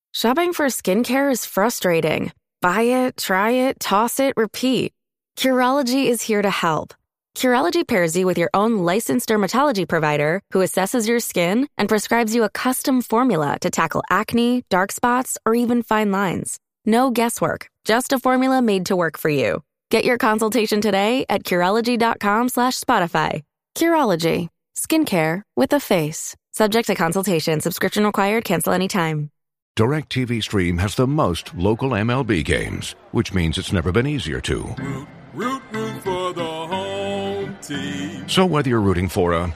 Shopping for skincare is frustrating. Buy it, try it, toss it, repeat. Curology is here to help. Curology pairs you with your own licensed dermatology provider who assesses your skin and prescribes you a custom formula to tackle acne, dark spots, or even fine lines. No guesswork, just a formula made to work for you. Get your consultation today at Curology.com/Spotify. Curology, skincare with a face. Subject to consultation. Subscription required. Cancel anytime. DirecTV Stream has the most local MLB games, which means it's never been easier to. Root for the home team. So whether you're rooting for a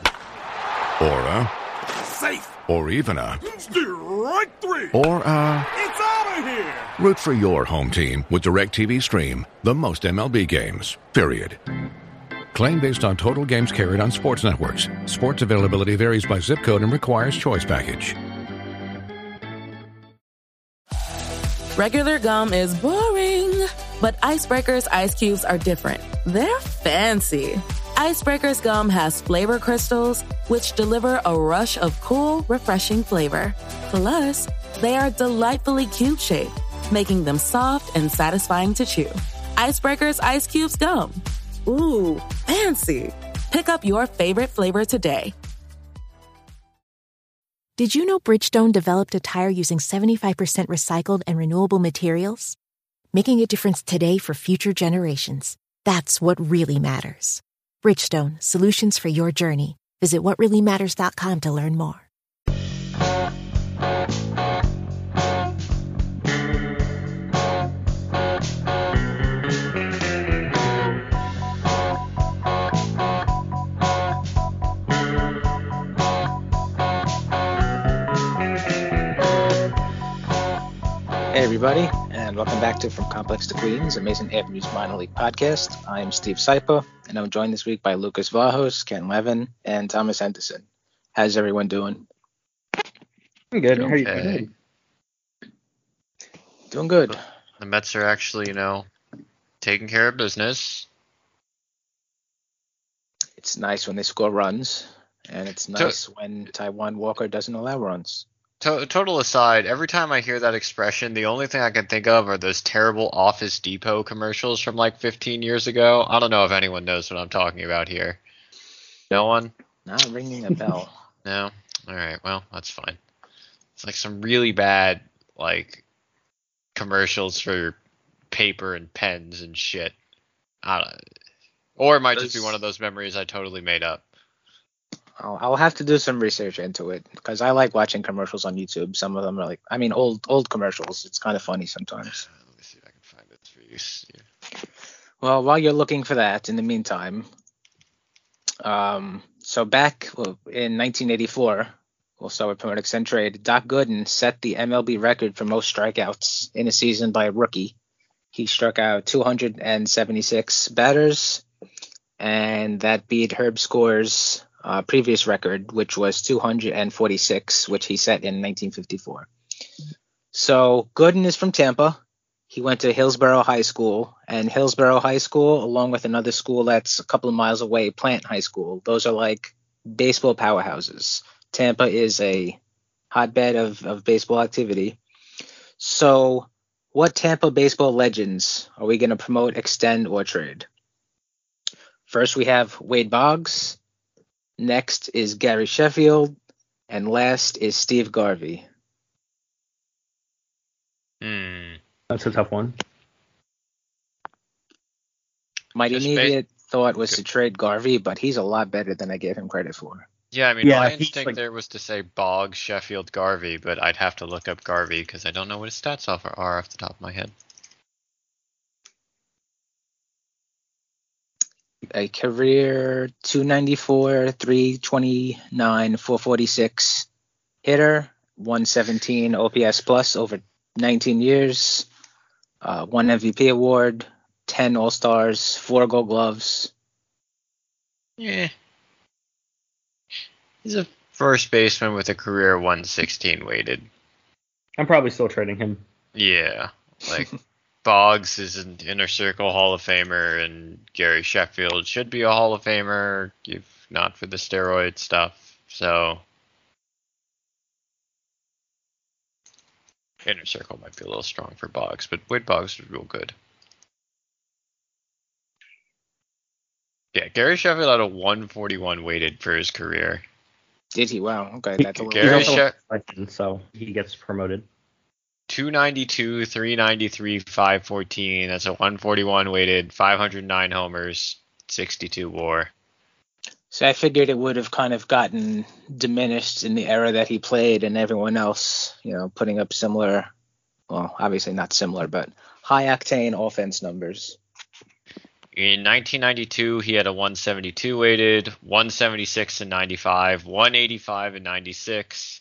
Safe. or even a Strike three. or It's out of here. root for your home team with DirecTV Stream, the most MLB games, period. Claim based on total games carried on sports networks. Sports availability varies by zip code and requires choice package. Regular gum is boring, but Icebreaker's ice cubes are different. They're fancy. Icebreaker's gum has flavor crystals, which deliver a rush of cool, refreshing flavor. Plus, they are delightfully cube-shaped, making them soft and satisfying to chew. Icebreaker's ice cubes gum. Ooh, fancy. Pick up your favorite flavor today. Did you know Bridgestone developed a tire using 75% recycled and renewable materials? Making a difference today for future generations. That's what really matters. Bridgestone, solutions for your journey. Visit whatreallymatters.com to learn more. Hey everybody, and welcome back to From Complex to Queens, Amazing Avenues Minor League Podcast. I am Steve Saipa, and I'm joined this week by Lucas Vahos, Ken Levin, and Thomas Henderson. How's everyone doing? I'm good. How are you Okay. doing? Doing good. The Mets are actually, taking care of business. It's nice when they score runs, and it's nice when Taijuan Walker doesn't allow runs. Total aside, every time I hear that expression, the only thing I can think of are those terrible Office Depot commercials from like 15 years ago. I don't know if anyone knows what I'm talking about here. No one? Not ringing a bell. No? Alright, well, that's fine. It's like some really bad, commercials for paper and pens and shit. Or it might just be one of those memories I totally made up. I'll have to do some research into it, because I like watching commercials on YouTube. Some of them are old commercials. It's kind of funny sometimes. Let me see if I can find this for you, Steve. Well, while you're looking for that, in the meantime, so back in 1984, we'll start with Poetic Centrade. Doc Gooden set the MLB record for most strikeouts in a season by a rookie. He struck out 276 batters, and that beat Herb Score's previous record, which was 246, which he set in 1954. So Gooden is from Tampa. He went to Hillsborough High School, and Hillsborough High School, along with another school that's a couple of miles away, Plant High School, those are like baseball powerhouses. Tampa is a hotbed of baseball activity. So what Tampa baseball legends are we going to promote, extend, or trade? First, we have Wade Boggs. Next is Gary Sheffield. And last is Steve Garvey. That's a tough one. My immediate thought was to trade Garvey, but he's a lot better than I gave him credit for. Yeah, Yeah, my he's instinct there was to say Boggs, Sheffield, Garvey, but I'd have to look up Garvey because I don't know what his stats are off the top of my head. A career 294, 329, 446 hitter, 117 OPS plus over 19 years, 1 MVP award, 10 All-Stars, 4 Gold Gloves. Yeah. He's a first baseman with a career 116 weighted. I'm probably still trading him. Yeah. Boggs is an Inner Circle Hall of Famer, and Gary Sheffield should be a Hall of Famer, if not for the steroid stuff. So Inner circle might be a little strong for Boggs, but Wade Boggs was real good. Yeah, Gary Sheffield had a 141 weighted for his career. Did he? Wow. Okay, that's a little. Gary so he gets promoted. 292, 393, 514. That's a 141 weighted, 509 homers, 62 WAR. So I figured it would have kind of gotten diminished in the era that he played, and everyone else, putting up similar, well, obviously not similar, but high octane offense numbers. In 1992, he had a 172 weighted, 176 in 95, 185 in 96,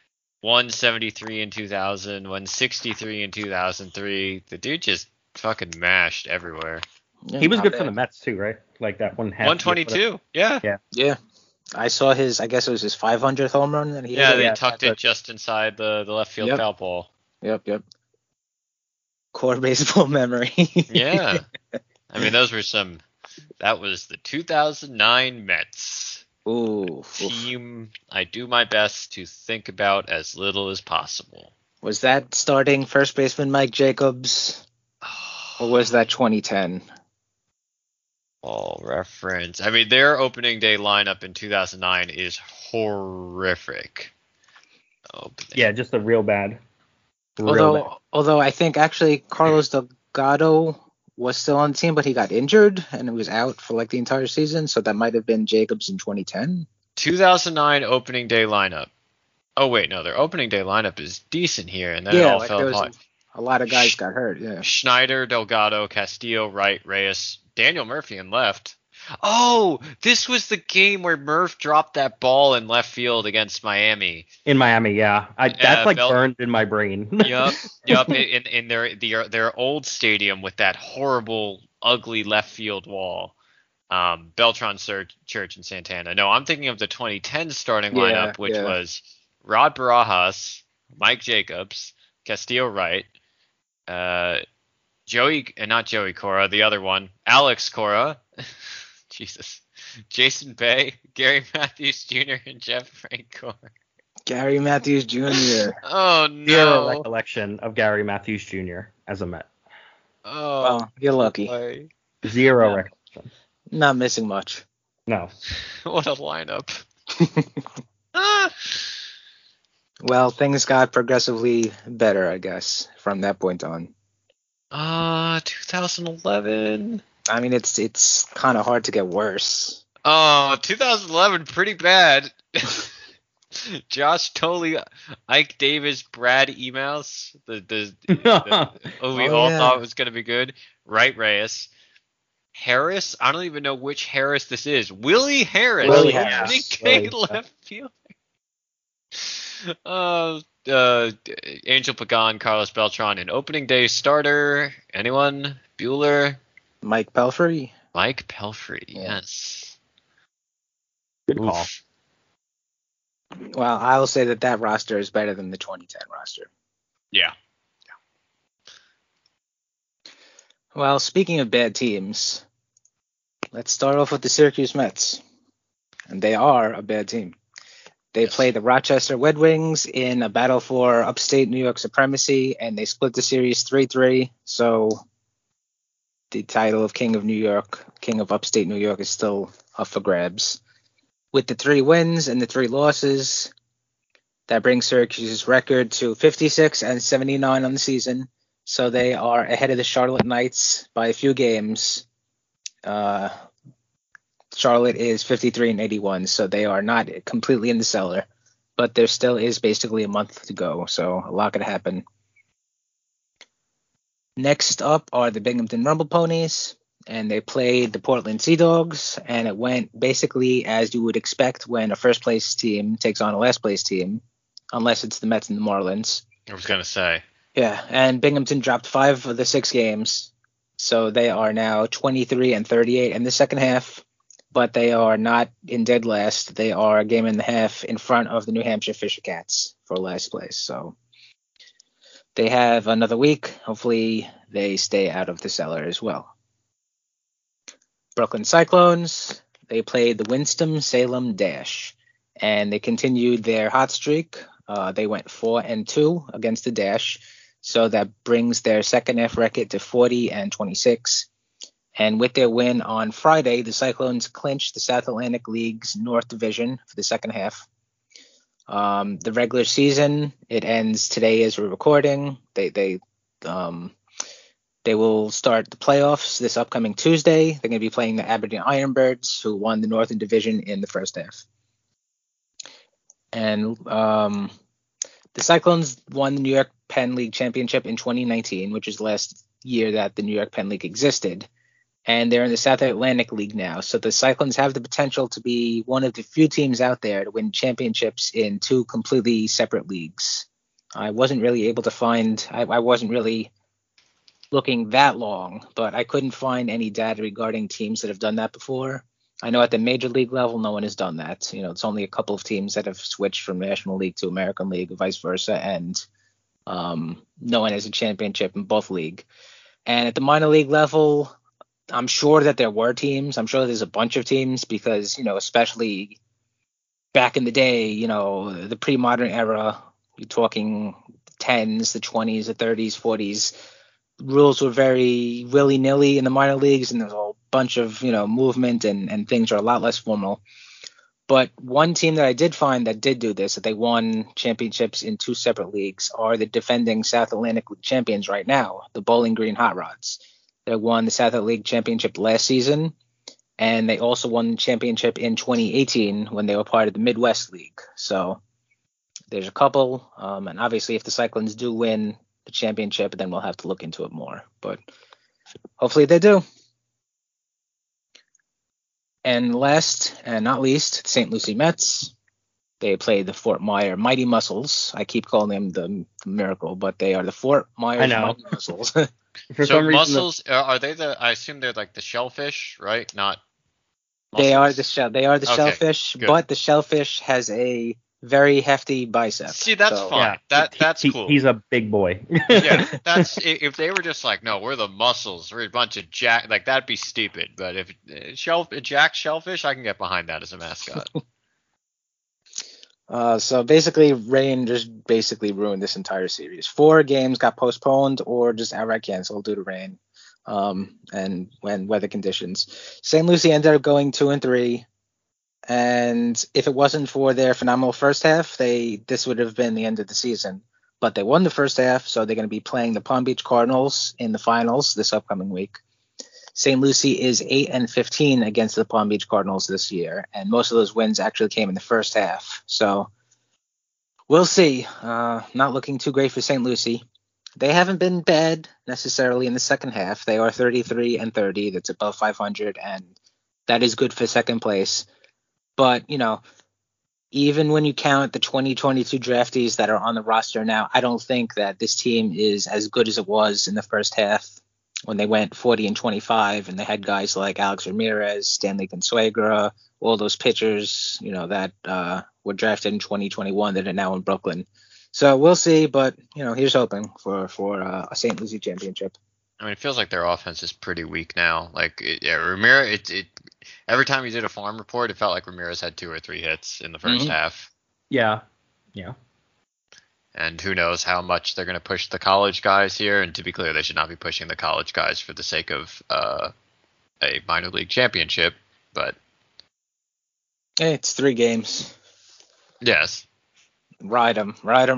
173 in 2000, 163 in 2003. The dude just fucking mashed everywhere. Yeah, he was good for the Mets too, right? Like that 122. Yeah. I saw I guess it was his 500th home run. And they tucked it just inside the left field foul pole. Yep. Core baseball memory. Yeah. I mean, that was the 2009 Mets. Ooh. Team I do my best to think about as little as possible. Was that starting first baseman Mike Jacobs? Or was that 2010? All reference. I mean, their opening day lineup in 2009 is horrific. Yeah, just a real bad. Although I think actually Carlos Delgado was still on the team, but he got injured and it was out for like the entire season. So that might have been Jacobs in 2010. 2009 opening day lineup. Oh wait, no, their opening day lineup is decent here, and then it all fell apart. A lot of guys got hurt. Yeah. Schneider, Delgado, Castillo, Wright, Reyes, Daniel Murphy in left. Oh, this was the game where Murph dropped that ball in left field against Miami. In Miami, yeah. That's burned in my brain. Yep. In their old stadium with that horrible, ugly left field wall. Beltran, Church, and Santana. No, I'm thinking of the 2010 starting lineup, which was Rod Barajas, Mike Jacobs, Castillo Wright, not Joey Cora, the other one, Alex Cora. Jesus. Jason Bay, Gary Matthews Jr., and Jeff Francoeur. Gary Matthews Jr. Oh, no. Zero recollection of Gary Matthews Jr. as a Met. Oh, well, you're lucky. Boy. Zero recollection. Not missing much. No. What a lineup. Well, things got progressively better, I guess, from that point on. 2011. I mean, it's kind of hard to get worse. Oh, 2011, pretty bad. Josh Tolley, Ike Davis, Brad Emaus. We all thought it was going to be good. Wright Reyes. Harris, I don't even know which Harris this is. Willie Harris. Left fielder. Angel Pagan, Carlos Beltran, an opening day starter. Anyone? Bueller? Mike Pelfrey? Yes. Good call. Well, I will say that roster is better than the 2010 roster. Yeah. Well, speaking of bad teams, let's start off with the Syracuse Mets. And they are a bad team. They play the Rochester Red Wings in a battle for upstate New York supremacy, and they split the series 3-3. So the title of King of New York, King of upstate New York, is still up for grabs. With the 3 wins and the 3 losses, that brings Syracuse's record to 56-79 on the season. So they are ahead of the Charlotte Knights by a few games. Charlotte is 53-81, so they are not completely in the cellar. But there still is basically a month to go, so a lot could happen. Next up are the Binghamton Rumble Ponies, and they played the Portland Sea Dogs, and it went basically as you would expect when a first-place team takes on a last-place team, unless it's the Mets and the Marlins. I was going to say. Yeah, and Binghamton dropped 5 of the 6 games, so they are now 23-38 in the second half. But they are not in dead last. They are a game and a half in front of the New Hampshire Fisher Cats for last place. So they have another week. Hopefully they stay out of the cellar as well. Brooklyn Cyclones, they played the Winston-Salem Dash. And they continued their hot streak They went 4-2 against the Dash, so that brings their second half record to 40-26. And with their win on Friday, the Cyclones clinched the South Atlantic League's North Division for the second half. The regular season, it ends today as we're recording. They will start the playoffs this upcoming Tuesday. They're going to be playing the Aberdeen Ironbirds, who won the Northern Division in the first half. And the Cyclones won the New York Penn League Championship in 2019, which is the last year that the New York Penn League existed. And they're in the South Atlantic League now. So the Cyclones have the potential to be one of the few teams out there to win championships in two completely separate leagues. I wasn't really able to find – I wasn't really looking that long, but I couldn't find any data regarding teams that have done that before. I know at the major league level, no one has done that. You know, it's only a couple of teams that have switched from National League to American League, vice versa, and no one has a championship in both league. And at the minor league level – I'm sure that there were teams. I'm sure there's a bunch of teams because, you know, especially back in the day, you know, the pre-modern era, you're talking 10s, the 20s, the 30s, 40s. Rules were very willy-nilly in the minor leagues, and there's a whole bunch of, you know, movement and things are a lot less formal. But one team that I did find that did do this, that they won championships in two separate leagues, are the defending South Atlantic League champions right now, the Bowling Green Hot Rods. They won the South Atlantic League Championship last season, and they also won the championship in 2018 when they were part of the Midwest League. So there's a couple, and obviously if the Cyclones do win the championship, then we'll have to look into it more. But hopefully they do. And last and not least, the St. Lucie Mets. They played the Fort Myer Mighty Muscles. I keep calling them the Miracle, but they are the Fort Myers Mighty Muscles. So mussels are they I assume they're like the shellfish, right? Not mussels? They are the shellfish, good. But the shellfish has a very hefty bicep. See, that's fine. Yeah, that's cool. He's a big boy. Yeah, that's if they were just like, no, we're the mussels, we're a bunch of jack, like that'd be stupid. But if Jack Shellfish, I can get behind that as a mascot. So basically, rain just ruined this entire series. 4 games got postponed or just outright canceled due to rain and when weather conditions. St. Lucie ended up going 2-3, and if it wasn't for their phenomenal first half, this would have been the end of the season. But they won the first half, so they're going to be playing the Palm Beach Cardinals in the finals this upcoming week. St. Lucie is 8-15 against the Palm Beach Cardinals this year, and most of those wins actually came in the first half. So we'll see. Not looking too great for St. Lucie. They haven't been bad necessarily in the second half. They are 33-30. That's above 500, and that is good for second place. But, you know, even when you count the 2022 draftees that are on the roster now, I don't think that this team is as good as it was in the first half, when they went 40-25 and they had guys like Alex Ramirez, Stanley Consuegra, all those pitchers, you know, that were drafted in 2021 that are now in Brooklyn. So we'll see, but, you know, here's hoping for a St. Lucie championship. I mean, it feels like their offense is pretty weak now. Like, Ramirez, every time you did a farm report, it felt like Ramirez had 2 or 3 hits in the first half. Yeah. And who knows how much they're going to push the college guys here. And to be clear, they should not be pushing the college guys for the sake of a minor league championship. But hey, it's 3 games. Yes. Ride them.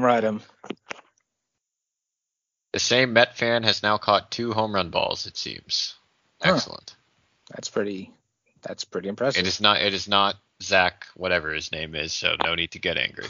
The same Met fan has now caught 2 home run balls, it seems. Excellent. That's pretty impressive. It is not Zach, whatever his name is, so no need to get angry.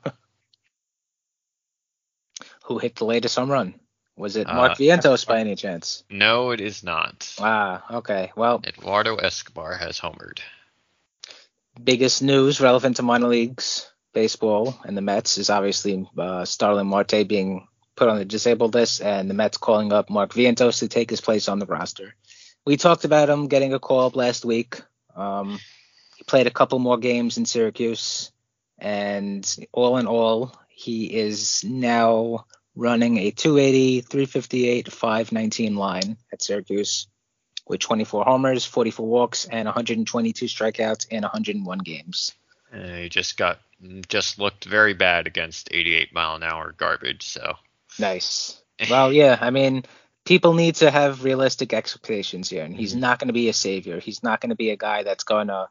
Who hit the latest home run? Was it Mark Vientos by any chance? No, it is not. Okay. Well, Eduardo Escobar has homered. Biggest news relevant to minor leagues baseball and the Mets is obviously Starling Marte being put on the disabled list, and the Mets calling up Mark Vientos to take his place on the roster. We talked about him getting a call up last week. He played a couple more games in Syracuse, and all in all, he is now running a 280, 358, 519 line at Syracuse with 24 homers, 44 walks, and 122 strikeouts in 101 games. He just got just looked very bad against 88-mile-an-hour garbage. So Nice. Well, yeah, I mean, people need to have realistic expectations here, and he's not going to be a savior. He's not going to be a guy that's going to,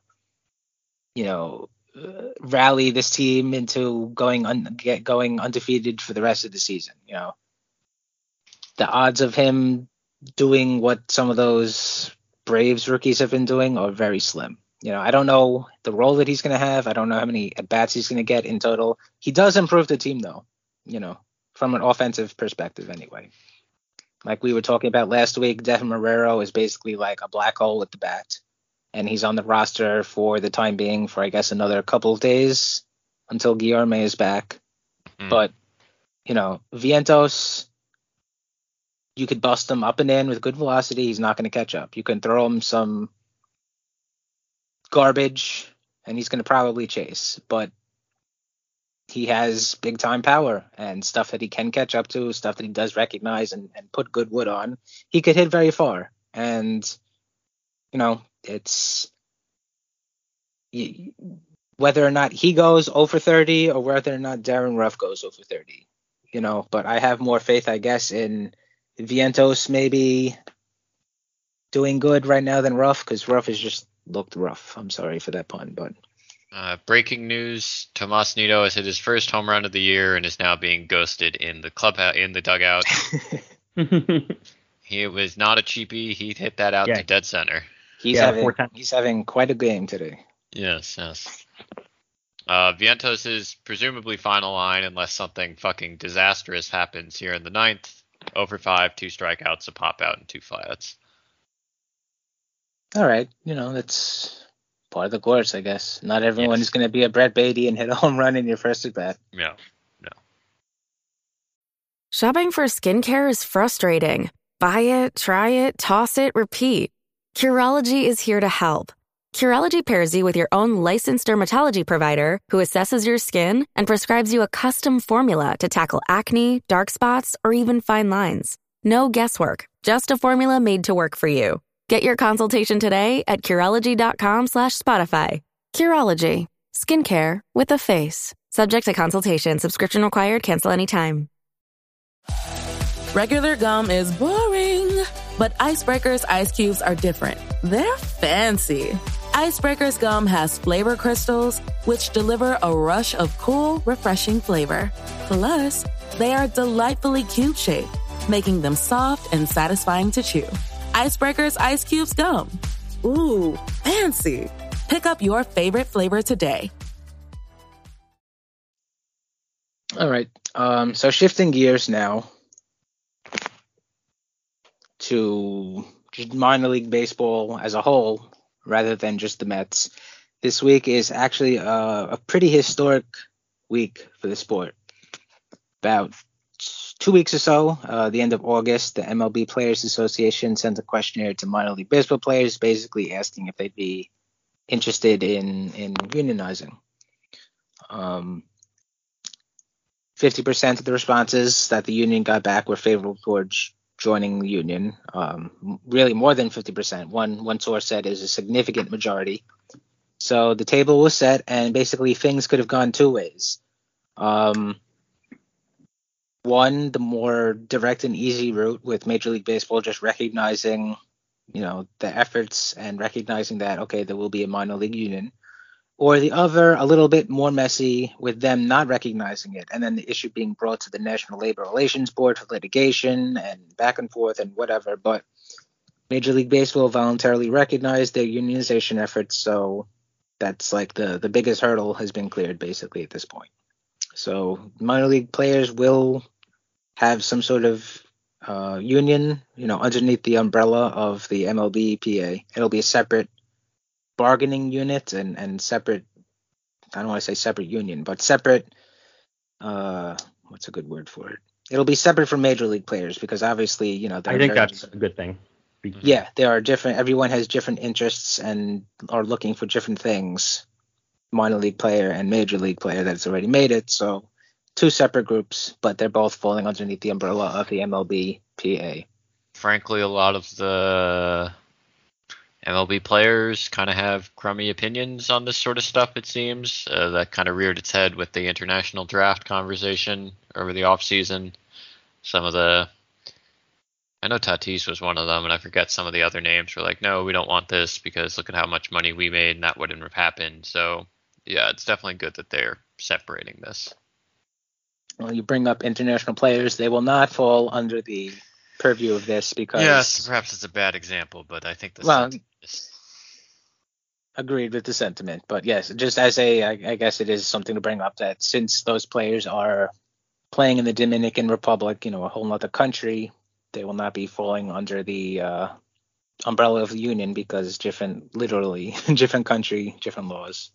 rally this team into going undefeated for the rest of the season. The odds of him doing what some of those Braves rookies have been doing are very slim. I don't know the role that he's going to have. I don't know how many at-bats he's going to get in total. He does improve the team, though, from an offensive perspective anyway. Like we were talking about last week, Devin Marrero is basically like a black hole at the bat. And he's on the roster for the time being for, I guess, another couple of days until Guillorme is back. But, Vientos, you could bust him up and in with good velocity. He's not going to catch up. You can throw him some garbage, and he's going to probably chase. But he has big-time power and stuff that he can catch up to, stuff that he does recognize and put good wood on. He could hit very far. And, it's whether or not he goes 0 for 30 or whether or not Darren Ruff goes 0 for 30, but I have more faith, I guess, in Vientos maybe doing good right now than Ruff, because Ruff has just looked rough. I'm sorry for that pun, but breaking news: Tomas Nido has hit his first home run of the year and is now being ghosted in the dugout. He was not a cheapie. He hit that out to dead center. He's having quite a game today. Yes. Vientos is presumably final line unless something fucking disastrous happens here in the ninth. 0 for 5, 2 strikeouts, a pop out, and 2 flats. All right, that's part of the course, I guess. Not everyone is going to be a Brett Beatty and hit a home run in your first at bat. No. Shopping for skincare is frustrating. Buy it, try it, toss it, repeat. Curology is here to help. Curology pairs you with your own licensed dermatology provider who assesses your skin and prescribes you a custom formula to tackle acne, dark spots, or even fine lines. No guesswork, just a formula made to work for you. Get your consultation today at Curology.com/Spotify. Curology, skincare with a face. Subject to consultation. Subscription required. Cancel anytime. Regular gum is boring, but Icebreaker's ice cubes are different. They're fancy. Icebreaker's gum has flavor crystals, which deliver a rush of cool, refreshing flavor. Plus, they are delightfully cube-shaped, making them soft and satisfying to chew. Icebreaker's ice cubes gum. Ooh, fancy. Pick up your favorite flavor today. All right. So shifting gears now to minor league baseball as a whole, rather than just the Mets. This week is actually a pretty historic week for the sport. About 2 weeks or so, the end of August, the MLB Players Association sent a questionnaire to minor league baseball players, basically asking if they'd be interested in unionizing. 50% of the responses that the union got back were favorable towards joining the union. Really more than 50%. One source said is a significant majority. So the table was set, and basically things could have gone two ways. One, the more direct and easy route with Major League Baseball just recognizing, the efforts and recognizing that, okay, there will be a minor league union. Or the other, a little bit more messy, with them not recognizing it, and then the issue being brought to the National Labor Relations Board for litigation and back and forth and whatever. But Major League Baseball voluntarily recognized their unionization efforts, so that's like the biggest hurdle has been cleared basically at this point. So minor league players will have some sort of union, underneath the umbrella of the MLB-PA. It'll be a separate bargaining unit and separate, I don't want to say separate union, but separate, what's a good word for it? It'll be separate from major league players because obviously, I think that's a good thing. Yeah, they are different. Everyone has different interests and are looking for different things. Minor league player and major league player that's already made it. So two separate groups, but they're both falling underneath the umbrella of the MLB-PA. Frankly, a lot of the MLB players kind of have crummy opinions on this sort of stuff, it seems. That kind of reared its head with the international draft conversation over the offseason. I know Tatis was one of them, and I forget some of the other names. Were like, no, we don't want this because look at how much money we made, and that wouldn't have happened. So, yeah, it's definitely good that they're separating this. Well, you bring up international players, they will not fall under the purview of this because... Yes, perhaps it's a bad example, but I think agreed with the sentiment. But yes, just as I guess it is something to bring up that since those players are playing in the Dominican Republic, a whole other country, they will not be falling under the umbrella of the union because different country, different laws.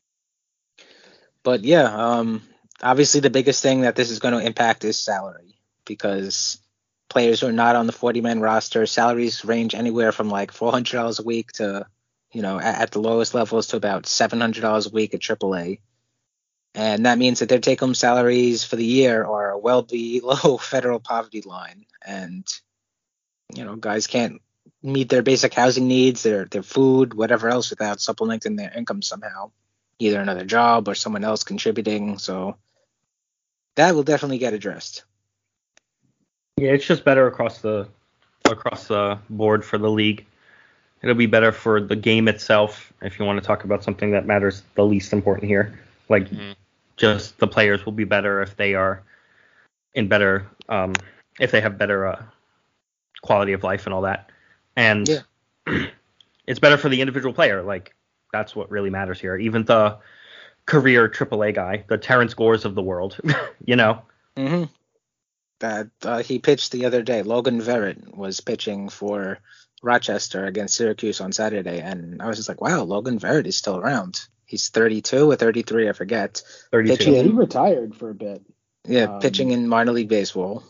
But yeah, obviously the biggest thing that this is going to impact is salary because players who are not on the 40-man roster, salaries range anywhere from like $400 a week to, at the lowest levels to about $700 a week at AAA. And that means that their take-home salaries for the year are well below federal poverty line. And, guys can't meet their basic housing needs, their food, whatever else without supplementing their income somehow, either another job or someone else contributing. So that will definitely get addressed. Yeah, it's just better across the board for the league. It'll be better for the game itself if you want to talk about something that matters the least important here. Like, just the players will be better if they are in better, if they have better quality of life and all that. And it's better for the individual player. Like, that's what really matters here. Even the career AAA guy, the Terrence Gores of the world, Mm-hmm. That he pitched the other day. Logan Verrett was pitching for Rochester against Syracuse on Saturday, and I was just like, wow, Logan Verrett is still around. He's 32 or 33, I forget. 32. Yeah, he retired for a bit. Yeah, pitching in minor league baseball.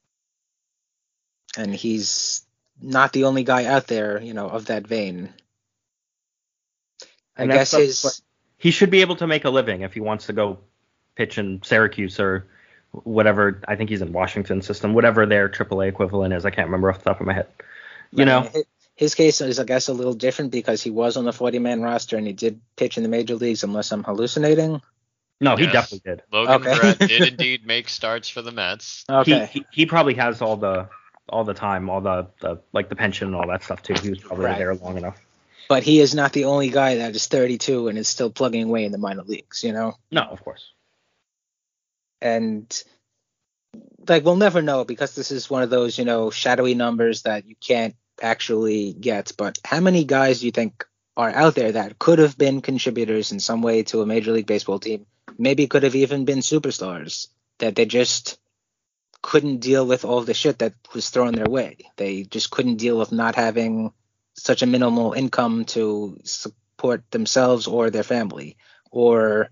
And he's not the only guy out there, of that vein. I guess he should be able to make a living if he wants to go pitch in Syracuse or whatever. I think he's in Washington system, whatever their AAA equivalent is. I can't remember off the top of my head. His case is, I guess, a little different because he was on the 40-man roster and he did pitch in the major leagues, unless I'm hallucinating. No, he definitely did. Logan Verrett did indeed make starts for the Mets. Okay. He probably has all the time, all the like the pension and all that stuff too. He was probably there long enough. But he is not the only guy that is 32 and is still plugging away in the minor leagues, No, of course. And we'll never know because this is one of those, shadowy numbers that you can't actually get. But how many guys do you think are out there that could have been contributors in some way to a Major League Baseball team, maybe could have even been superstars, that they just couldn't deal with all the shit that was thrown their way? They just couldn't deal with not having such a minimal income to support themselves or their family, or,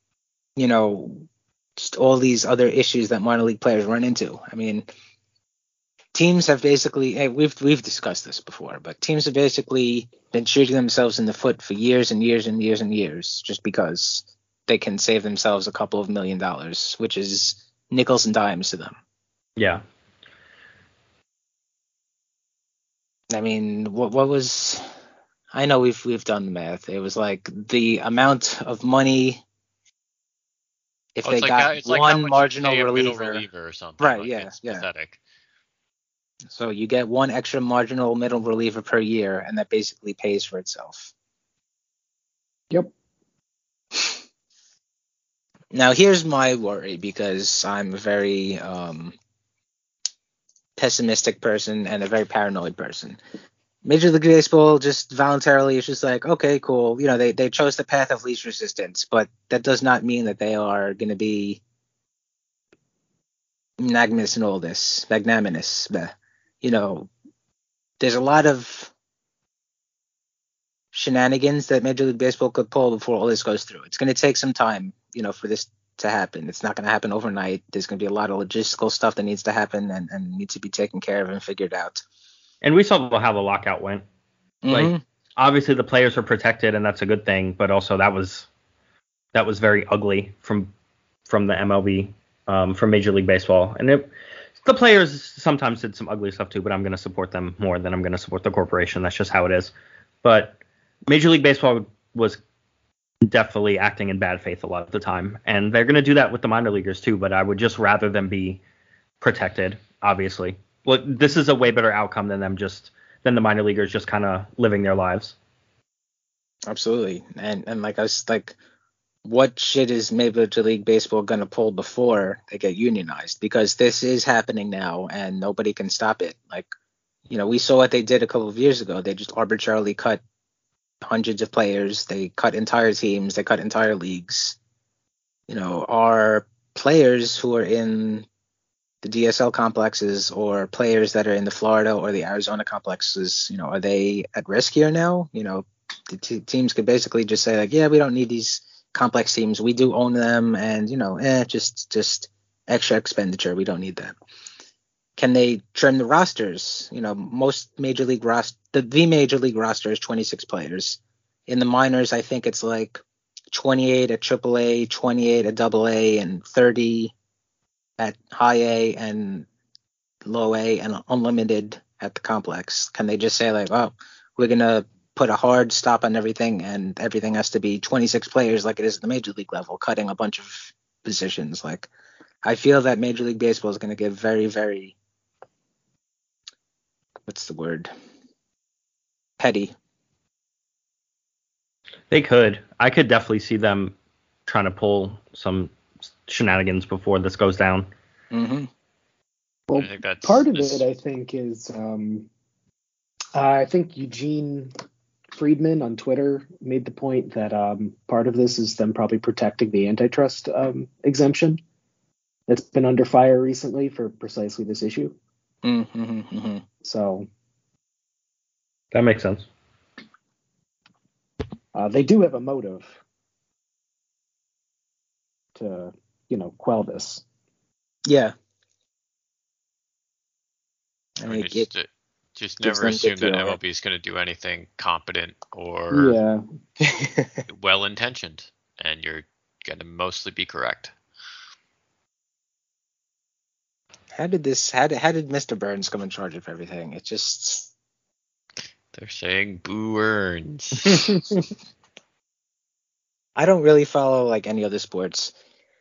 just all these other issues that minor league players run into. I mean, teams have basically, we've discussed this before, but teams have basically been shooting themselves in the foot for years and years and years and years just because they can save themselves a couple of $1 million, which is nickels and dimes to them. Yeah. I mean, what was, I know we've done the math. It was like the amount of money if they got one marginal reliever or something. Right, it's pathetic. So you get one extra marginal middle reliever per year, and that basically pays for itself. Yep. Now, here's my worry, because I'm a very pessimistic person and a very paranoid person. Major League Baseball just voluntarily is just like, okay, cool. They chose the path of least resistance, but that does not mean that they are going to be magnanimous in all this. Magnanimous. There's a lot of shenanigans that Major League Baseball could pull before all this goes through. It's going to take some time, for this to happen. It's not going to happen overnight. There's going to be a lot of logistical stuff that needs to happen and needs to be taken care of and figured out. And we saw how the lockout went. Mm-hmm. Like, obviously the players are protected, and that's a good thing. But also that was very ugly from the MLB, from Major League Baseball. And the players sometimes did some ugly stuff too. But I'm going to support them more than I'm going to support the corporation. That's just how it is. But Major League Baseball was definitely acting in bad faith a lot of the time, and they're going to do that with the minor leaguers too. But I would just rather them be protected, obviously. Well, this is a way better outcome than the minor leaguers just kind of living their lives. Absolutely. And like I was like, what shit is Major League Baseball gonna pull before they get unionized? Because this is happening now and nobody can stop it. Like, we saw what they did a couple of years ago. They just arbitrarily cut hundreds of players. They cut entire teams. They cut entire leagues. Are players who are in the DSL complexes or players that are in the Florida or the Arizona complexes, are they at risk here now? The teams could basically just say like, yeah, we don't need these complex teams. We do own them, and just extra expenditure. We don't need that. Can they trim the rosters? Most major league the major league roster is 26 players. In the minors, I think it's like 28 at AAA, 28 at AA, and 30 at high A and low A, and unlimited at the complex. Can they just say like, oh, we're gonna put a hard stop on everything, and everything has to be 26 players like it is at the major league level, cutting a bunch of positions? Like, I feel that Major League Baseball is going to get very, very, what's the word? Petty. They could. I could definitely see them trying to pull some shenanigans before this goes down. Mm-hmm. Well, part of it, I think, is I think Eugene Friedman on Twitter made the point that part of this is them probably protecting the antitrust exemption that's been under fire recently for precisely this issue. Mm-hmm. So that makes sense. They do have a motive to, quell this. Yeah. Just never assume that MLB is going to do anything competent or well-intentioned, and you're going to mostly be correct. How did Mr. Burns come in charge of everything? It just... They're saying Boo Earns. I don't really follow like any other sports.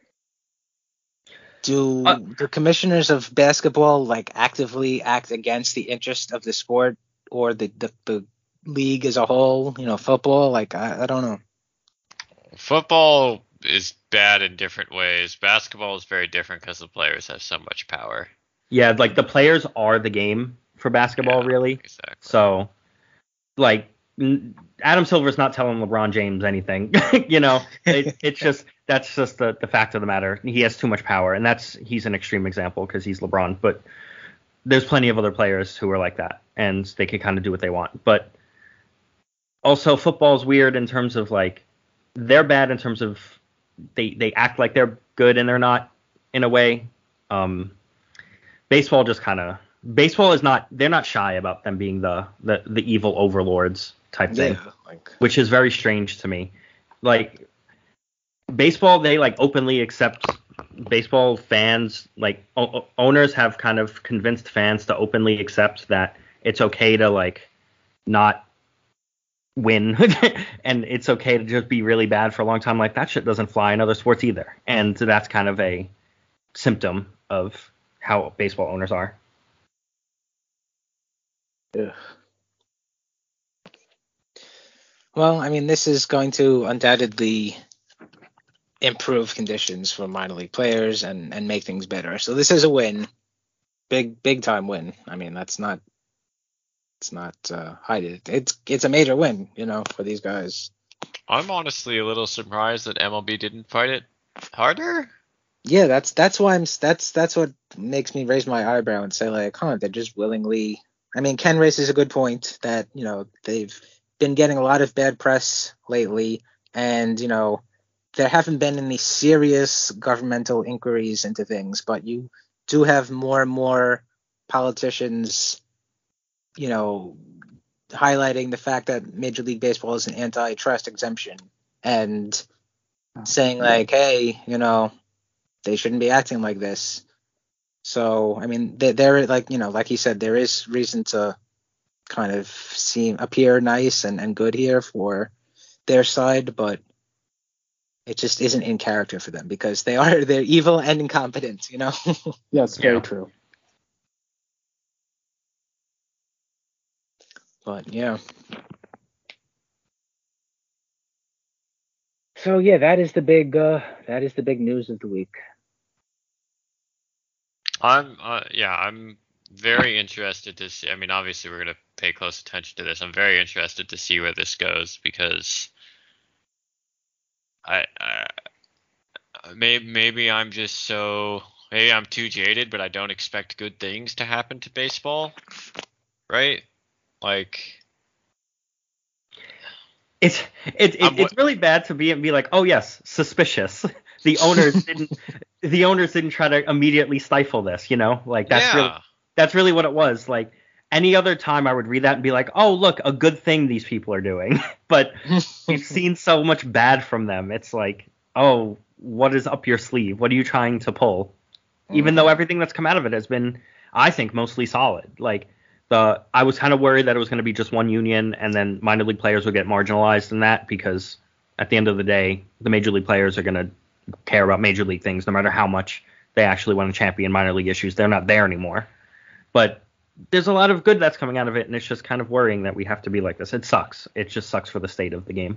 Do the commissioners of basketball like actively act against the interest of the sport or the league as a whole? Football, like I don't know. Football is bad in different ways. Basketball is very different because the players have so much power. Yeah, like the players are the game for basketball, really. Exactly. So, like, Adam Silver's not telling LeBron James anything. It's just that's just the fact of the matter. He has too much power, and he's an extreme example because he's LeBron. But there's plenty of other players who are like that, and they can kind of do what they want. But also, football's weird in terms of like they're bad in terms of they act like they're good and they're not in a way. Baseball is not. They're not shy about them being the evil overlords type thing, which is very strange to me. Like baseball, they like openly accept baseball fans. Like owners have kind of convinced fans to openly accept that it's okay to like not win and it's okay to just be really bad for a long time. Like that shit doesn't fly in other sports either, and that's kind of a symptom of how baseball owners are. Yeah. Well, I mean, this is going to undoubtedly improve conditions for minor league players and make things better. So this is a win, big time win. I mean, it's not hide it. It's a major win, for these guys. I'm honestly a little surprised that MLB didn't fight it harder. Yeah, that's why that's what makes me raise my eyebrow and say like, they're just willingly. I mean, Ken raises a good point that they've been getting a lot of bad press lately, and there haven't been any serious governmental inquiries into things, but you do have more and more politicians, highlighting the fact that Major League Baseball is an antitrust exemption and saying like, hey, they shouldn't be acting like this. So, I mean, there like, like he said, there is reason to kind of appear nice and good here for their side, but it just isn't in character for them because they're evil and incompetent, you know? Yes, very true. But yeah. So yeah, that is the big news of the week. I'm very interested to see. I mean, obviously we're gonna pay close attention to this. I'm very interested to see where this goes because maybe I'm too jaded, but I don't expect good things to happen to baseball, right? Like, it's really bad to be like, oh yes, suspicious. The owners didn't try to immediately stifle this, you know? Like that's really what it was. Like any other time I would read that and be like, oh look, a good thing these people are doing. But we've seen so much bad from them. It's like, oh, what is up your sleeve? What are you trying to pull? Even though everything that's come out of it has been, I think, mostly solid. Like I was kind of worried that it was going to be just one union and then minor league players would get marginalized in that because at the end of the day, the major league players are going to care about major league things no matter how much they actually want to champion minor league issues. They're not there anymore. But there's a lot of good that's coming out of it, and it's just kind of worrying that we have to be like this. It sucks. It just sucks for the state of the game.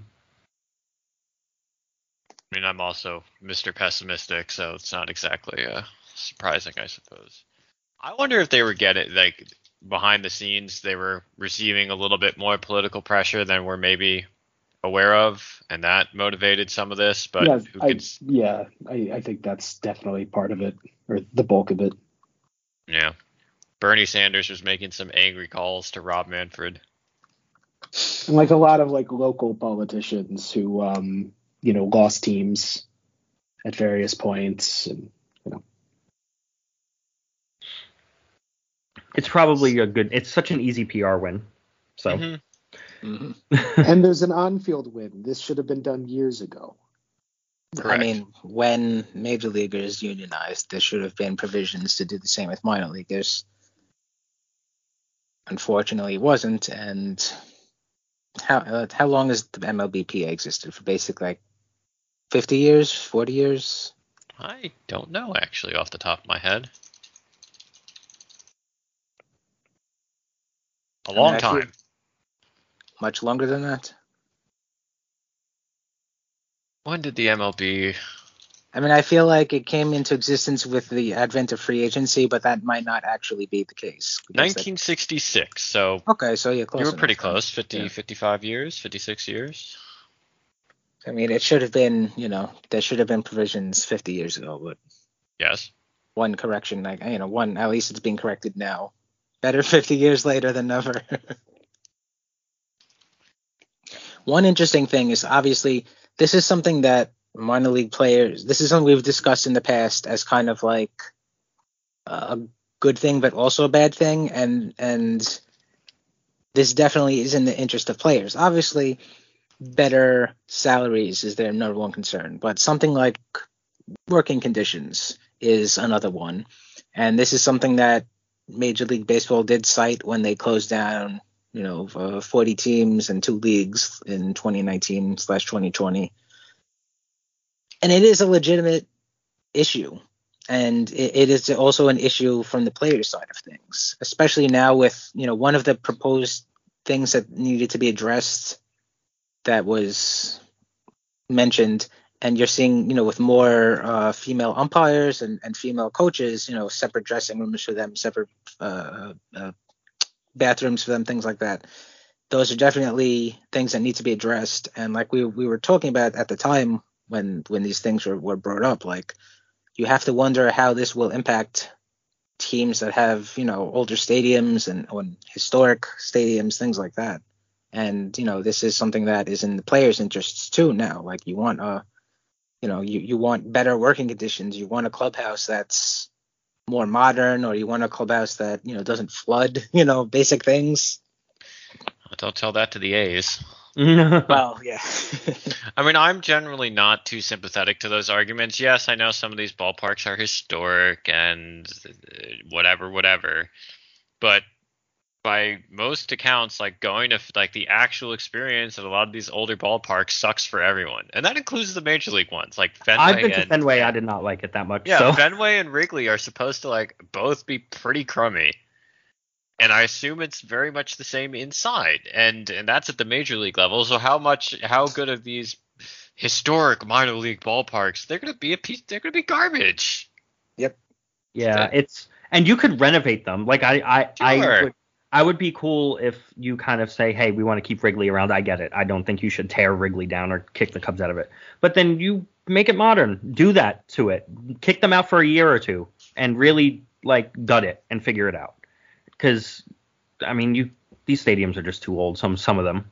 I mean, I'm also Mr. Pessimistic, so it's not exactly surprising, I suppose. I wonder if they were getting, like, behind the scenes, they were receiving a little bit more political pressure than we're maybe aware of, and that motivated some of this. But I think that's definitely part of it, or the bulk of it. Yeah. Bernie Sanders was making some angry calls to Rob Manfred. And like a lot of like local politicians who lost teams at various points, and it's probably it's such an easy PR win. So and there's an on-field win. This should have been done years ago. Correct. I mean, when major leaguers unionized, there should have been provisions to do the same with minor leaguers. Unfortunately, it wasn't. And how long has the MLBPA existed? For basically like 50 years, 40 years? I don't know, actually, off the top of my head. A long time. Much longer than that? When did the MLB... I mean, I feel like it came into existence with the advent of free agency, but that might not actually be the case. 1966, so... Okay, so yeah, close. You were pretty close, 55 years, 56 years. I mean, it should have been, there should have been provisions 50 years ago, but... Yes. One correction, at least it's being corrected now. Better 50 years later than never. One interesting thing is, obviously, this is something that minor league players, this is something we've discussed in the past as kind of like a good thing, but also a bad thing. And this definitely is in the interest of players. Obviously, better salaries is their number one concern, but something like working conditions is another one. And this is something that Major League Baseball did cite when they closed down, 40 teams and 2 leagues in 2019/2020. And it is a legitimate issue. And it is also an issue from the player side of things, especially now with, one of the proposed things that needed to be addressed that was mentioned. And you're seeing, with more female umpires and female coaches, separate dressing rooms for them, separate bathrooms for them, things like that. Those are definitely things that need to be addressed. And like we were talking about at the time when these things were brought up, like you have to wonder how this will impact teams that have, older stadiums and historic stadiums, things like that. And, this is something that is in the players' interests too now. Like you want you want better working conditions. You want a clubhouse that's more modern, or you want a clubhouse that, doesn't flood, basic things. Don't tell that to the A's. Well, yeah. I mean, I'm generally not too sympathetic to those arguments. Yes, I know some of these ballparks are historic and whatever. But by most accounts, like going to like the actual experience at a lot of these older ballparks sucks for everyone, and that includes the major league ones. Like Fenway. I've been to Fenway. I did not like it that much. Yeah, so. Fenway and Wrigley are supposed to like both be pretty crummy, and I assume it's very much the same inside, and that's at the major league level. So how good are these historic minor league ballparks? They're gonna be they're gonna be garbage. Yep. Yeah, and you could renovate them. Like I would be cool if you kind of say, hey, we want to keep Wrigley around. I get it. I don't think you should tear Wrigley down or kick the Cubs out of it. But then you make it modern. Do that to it. Kick them out for a year or two and really like gut it and figure it out. Because, I mean, these stadiums are just too old, some of them.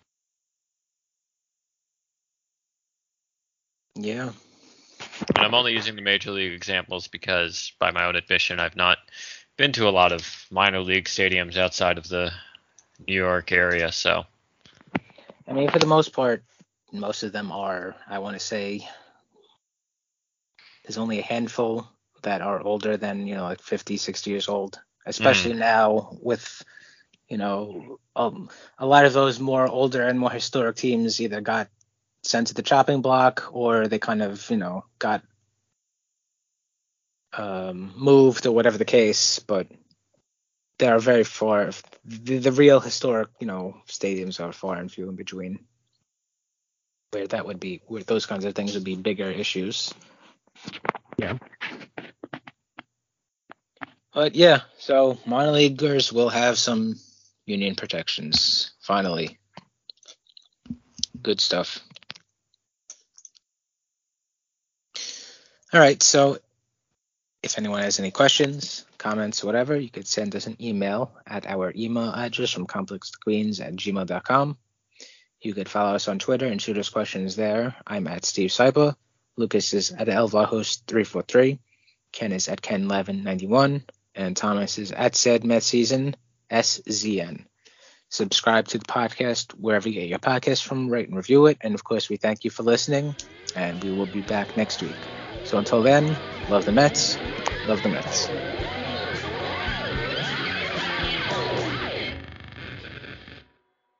Yeah. And I'm only using the major league examples because, by my own admission, I've not been to a lot of minor league stadiums outside of the New York area. So, I mean, for the most part, most of them are, I want to say, there's only a handful that are older than, like 50, 60 years old, especially now with, a lot of those more older and more historic teams either got sent to the chopping block or they kind of, got moved or whatever the case, but they are very far. The real historic, stadiums are far and few in between. Where those kinds of things would be bigger issues. Yeah. But yeah, so minor leaguers will have some union protections finally. Good stuff. All right, so if anyone has any questions, comments, whatever, you could send us an email at our email address from complexqueens@gmail.com. You could follow us on Twitter and shoot us questions there. I'm at Steve Saipa. Lucas is at elvahos343. Ken is at Ken1191. And Thomas is at saidmetseason, SZN. Subscribe to the podcast wherever you get your podcast from, rate and review it. And of course, we thank you for listening, and we will be back next week. So until then, love the Mets. Love the Mets.